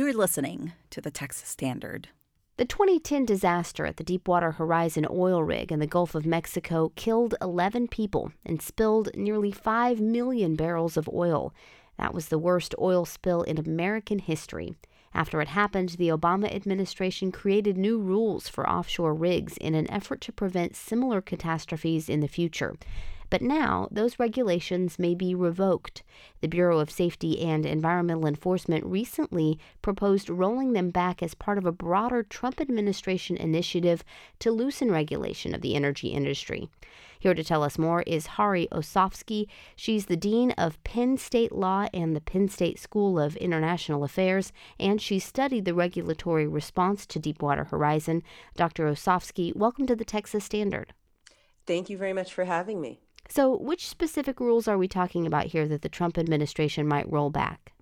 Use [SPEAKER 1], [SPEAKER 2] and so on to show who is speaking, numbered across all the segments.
[SPEAKER 1] You're listening to the Texas Standard.
[SPEAKER 2] The 2010 disaster at the Deepwater Horizon oil rig in the Gulf of Mexico killed 11 people and spilled nearly 5 million barrels of oil. That was the worst oil spill in American history. After it happened, the Obama administration created new rules for offshore rigs in an effort to prevent similar catastrophes in the future. But now, those regulations may be revoked. The Bureau of Safety and Environmental Enforcement recently proposed rolling them back as part of a broader Trump administration initiative to loosen regulation of the energy industry. Here to tell us more is Hari Osofsky. She's the Dean of Penn State Law and the Penn State School of International Affairs, and she's studied the regulatory response to Deepwater Horizon. Dr. Osofsky, welcome to the Texas Standard.
[SPEAKER 3] Thank you very much for having me.
[SPEAKER 2] So which specific rules are we talking about here that the Trump administration might roll back?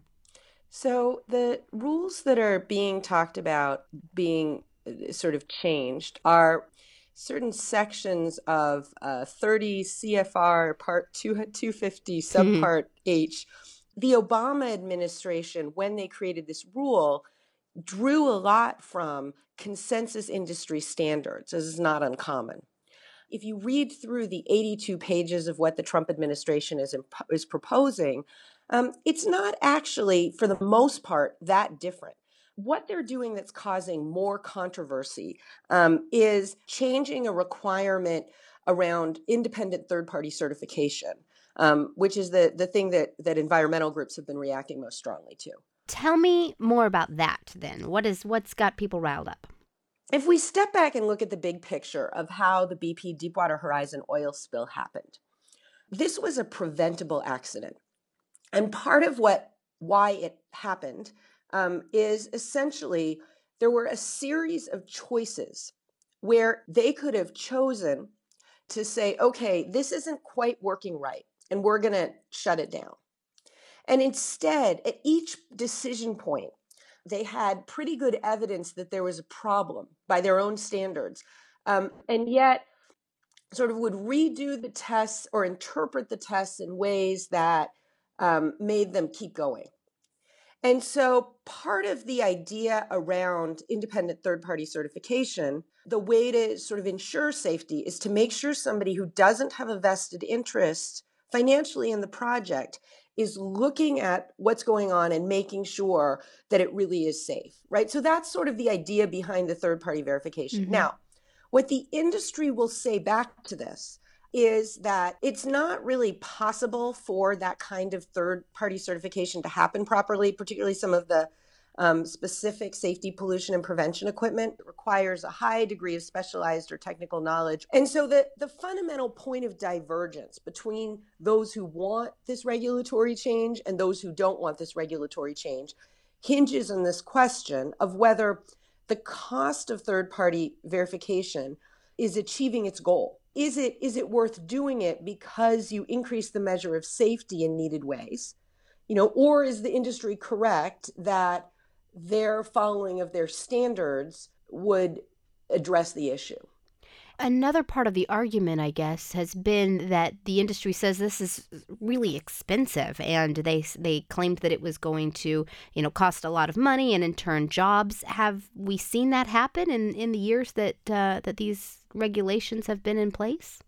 [SPEAKER 3] So the rules that are being talked about being sort of changed are certain sections of 30 CFR Part 250 Subpart H. The Obama administration, when they created this rule, drew a lot from consensus industry standards. This is not uncommon. If you read through the 82 pages of what the Trump administration is proposing, it's not actually, for the most part, that different. What they're doing that's causing more controversy is changing a requirement around independent third-party certification, which is the thing that environmental groups have been reacting most strongly to.
[SPEAKER 2] Tell me more about that, then. What's got people riled up?
[SPEAKER 3] If we step back and look at the big picture of how the BP Deepwater Horizon oil spill happened, this was a preventable accident. And part of why it happened is essentially there were a series of choices where they could have chosen to say, okay, this isn't quite working right, and we're going to shut it down. And instead, at each decision point, they had pretty good evidence that there was a problem by their own standards, and yet sort of would redo the tests or interpret the tests in ways that made them keep going. And so part of the idea around independent third-party certification, the way to sort of ensure safety is to make sure somebody who doesn't have a vested interest financially in the project is looking at what's going on and making sure that it really is safe, right? So that's sort of the idea behind the third-party verification. Mm-hmm. Now, what the industry will say back to this is that it's not really possible for that kind of third-party certification to happen properly, particularly some of the specific safety, pollution, and prevention equipment. It requires a high degree of specialized or technical knowledge. And so the fundamental point of divergence between those who want this regulatory change and those who don't want this regulatory change hinges on this question of whether the cost of third-party verification is achieving its goal. Is it worth doing it because you increase the measure of safety in needed ways? Or is the industry correct that their following of their standards would address the issue?
[SPEAKER 2] Another part of the argument, I guess, has been that the industry says this is really expensive, and they claimed that it was going to, cost a lot of money and in turn jobs. Have we seen that happen in the years that these regulations have been in place?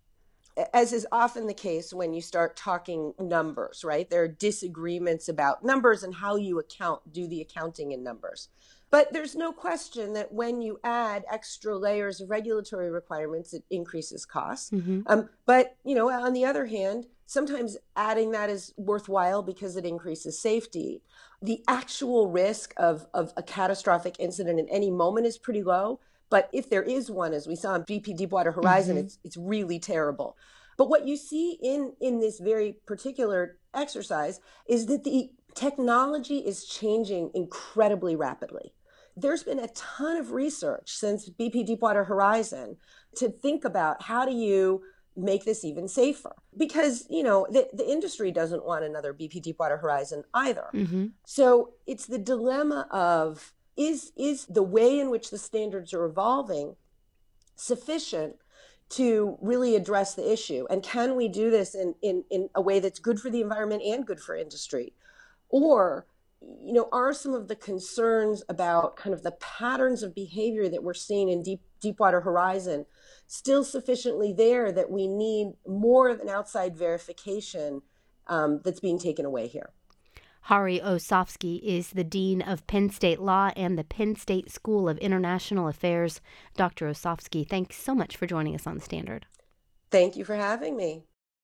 [SPEAKER 3] As is often the case when you start talking numbers, right? There are disagreements about numbers and how you do the accounting in numbers. But there's no question that when you add extra layers of regulatory requirements, it increases costs. Mm-hmm. But on the other hand, sometimes adding that is worthwhile because it increases safety. The actual risk of a catastrophic incident at any moment is pretty low. But if there is one, as we saw in BP Deepwater Horizon, mm-hmm. it's really terrible. But what you see in this very particular exercise is that the technology is changing incredibly rapidly. There's been a ton of research since BP Deepwater Horizon to think about how do you make this even safer? Because, the industry doesn't want another BP Deepwater Horizon either. Mm-hmm. So it's the dilemma of, is the way in which the standards are evolving sufficient to really address the issue? And can we do this in a way that's good for the environment and good for industry? Or are some of the concerns about kind of the patterns of behavior that we're seeing in Deepwater Horizon still sufficiently there that we need more of an outside verification that's being taken away here?
[SPEAKER 2] Hari Osofsky is the Dean of Penn State Law and the Penn State School of International Affairs. Dr. Osofsky, thanks so much for joining us on The Standard.
[SPEAKER 3] Thank you for having me.